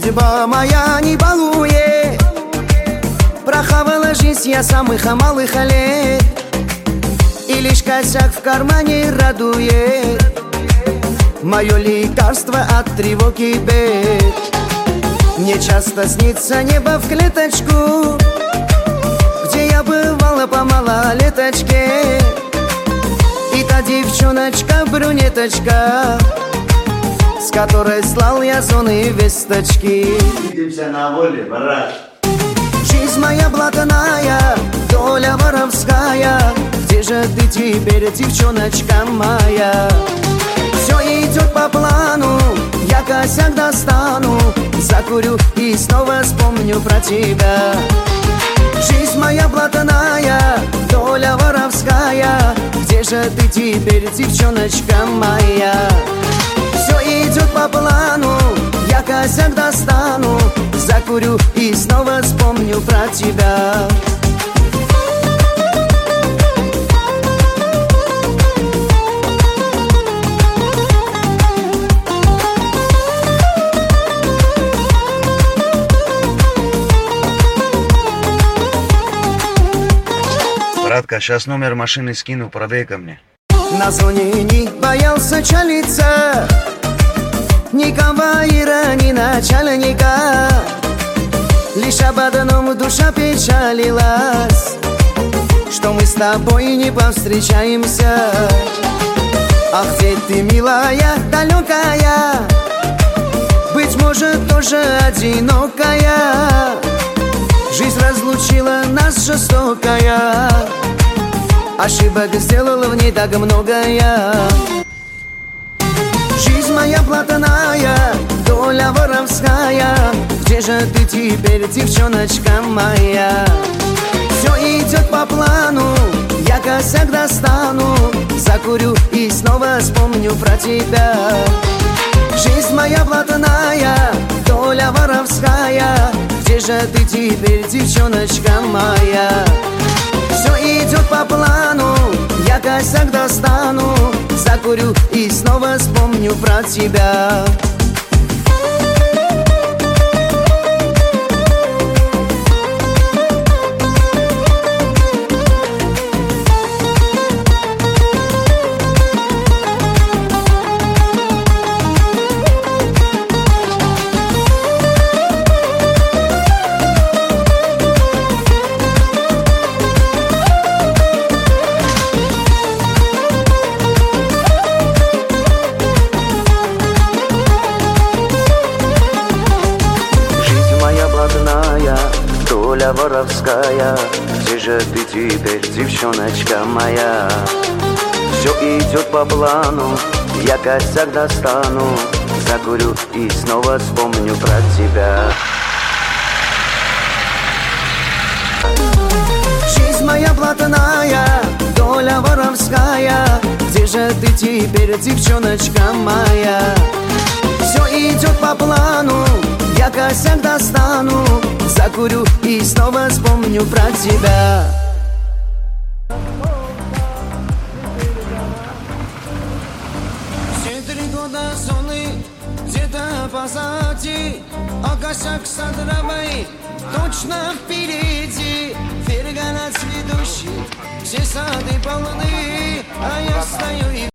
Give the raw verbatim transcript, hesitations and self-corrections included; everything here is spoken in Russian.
Судьба моя не балует, прохавала жизнь я самых малых лет, и лишь косяк в кармане радует. Мое лекарство от тревоги бед. Мне часто снится небо в клеточку, где я бывала по малолеточке. И та девчоночка-брюнеточка, с которой слал я зоны весточки. Видимся на воле, брат. Жизнь моя блатная, доля воровская. Где же ты теперь, девчоночка моя? Все идет по плану, я косяк достану, закурю и снова вспомню про тебя. Жизнь моя блатная, доля воровская. Где же ты теперь, девчоночка моя? Все идет по плану, я косяк достану, закурю и снова вспомню про тебя. Братка, сейчас номер машины скину, продай ко мне. На зоне не боялся чалиться, ни конвоира, ни начальника. Лишь об одном душа печалилась, что мы с тобой не повстречаемся. Ах, где ты, милая, далекая, быть может, тоже одинокая. Жизнь разлучила нас жестокая, ошибок сделала в ней так многое. Жизнь моя блатная, доля воровская. Где же ты теперь, девчоночка моя? Все идет по плану, я косяк достану, закурю и снова вспомню про тебя. Жизнь моя блатная, доля воровская. Где же ты теперь, девчоночка моя? Все идет по плану, я косяк достану, закурю и снова вспомню про тебя. Доля воровская, где же ты теперь, девчоночка моя? Все идет по плану, я косяк достану, закурю и снова вспомню про тебя. Жизнь моя блатная, доля воровская. Где же ты теперь, девчоночка моя? Все идет по плану, я косяк достану, закурю и снова вспомню про тебя. Все три года зоны где-то позади, а косяк с отравой точно впереди. Ферганат цветущий, все сады полны, а я стою и